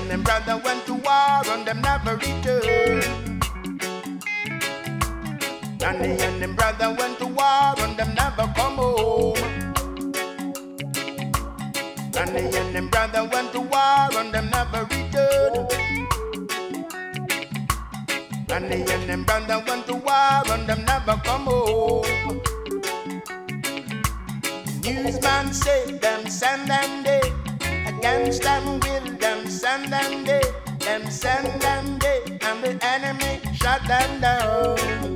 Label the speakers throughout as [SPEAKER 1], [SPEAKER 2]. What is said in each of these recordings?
[SPEAKER 1] and them brother went to war and them never returned. Granny and them brother went to war and them never come home. Granny and them brother went to war and them never returned. Granny and them brother went to war and them never come home. Newsman say them send them day. Against them will them send them day. Them send them day. And the enemy shut them down.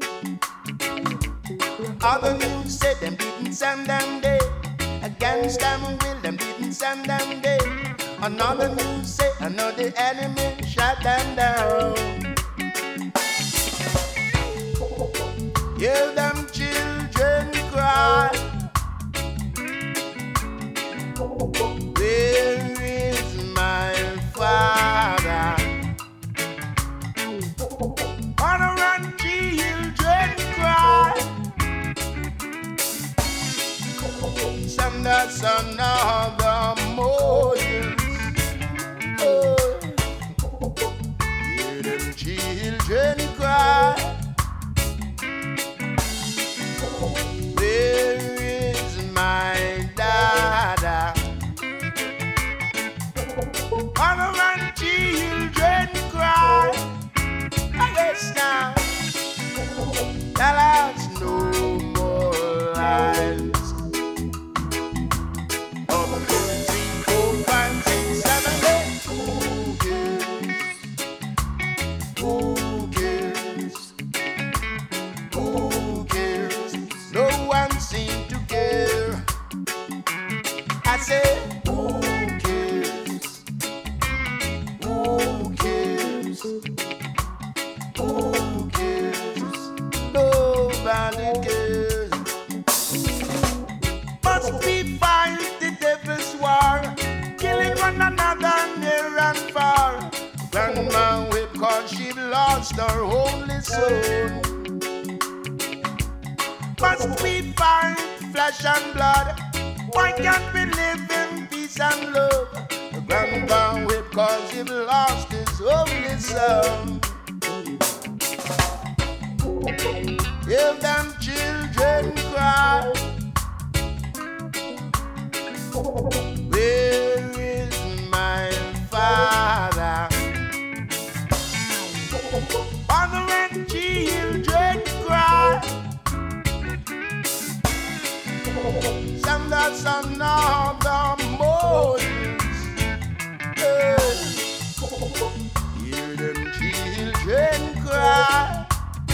[SPEAKER 1] Other news say them didn't send them day. Against them will them didn't send them day. Another news say another enemy shut them down. Hear them children cry. Where is my father? Wanna run children cry. Send us another Moses. Oh. Hear them children cry. Where is my dada? Wanna run children cry. I guess now. Tell us no more lies. 3, 4, 5, 6, 7, 8. Who cares? Who cares? Who cares? No one seems to care. I say, who cares? Who cares? Who cares? Nobody cares. Must we fight the devil's war, killing one another near and far? Grandma wept 'cause she lost her only son. Must we fight flesh and blood? Why can't we live in peace and love? Grandpa wept 'cause he lost his only son. Hear them children cry. Where is my father? Father and children cry. Send us another Moses. Hear them children cry.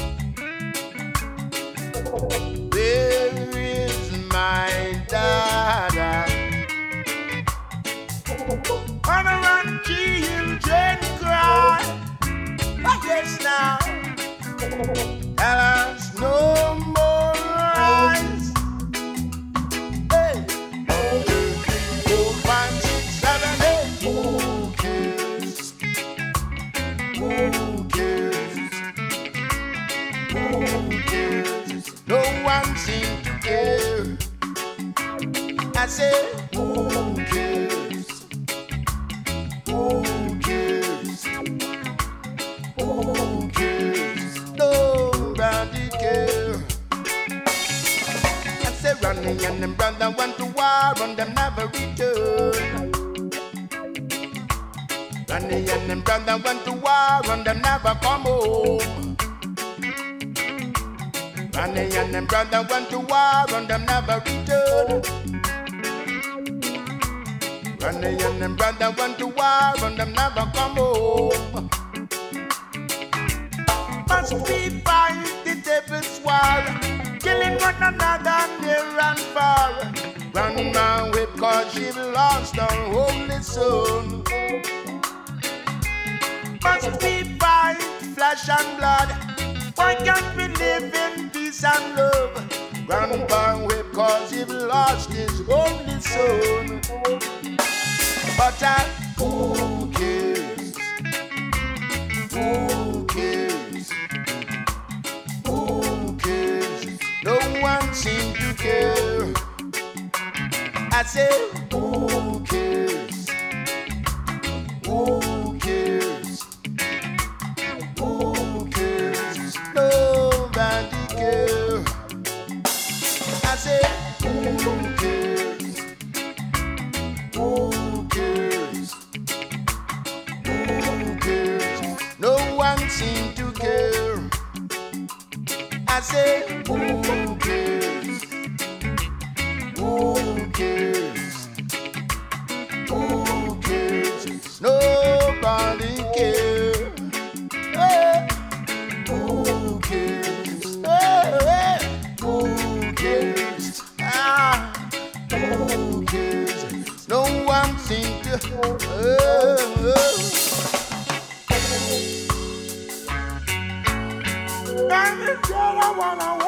[SPEAKER 1] Where is my dada? Wanna run children cry. I guess now. Tell us no more lies. Hey, 1, 2, 3, 4, 5, 6, 7, 8. Who cares? Who cares? Who cares? No one seems to care. I say, who cares? Who cares? Who cares? Nobody cares. I say, Ronnie and them brother went to war and them never returned. Ronnie and them brother went to war and them never come home. Ronnie and them brother went to war and them never returned. Ronnie and them brother went to war and them never come home. Must we fight the devil's war, killing one another near and far? Grandma wept 'cause she lost her only son. Must we fight flesh and blood? Why can't we live in peace and love? Grandpa wept 'cause he lost his only son. But who cares? Who cares? Who cares? No one seems to care. I say, who cares? Who I say, who cares? Who cares? Who cares? Nobody cares. Hey. Who cares? Hey. Who cares? Ah. Who cares? No one seems to. And the girl I wanna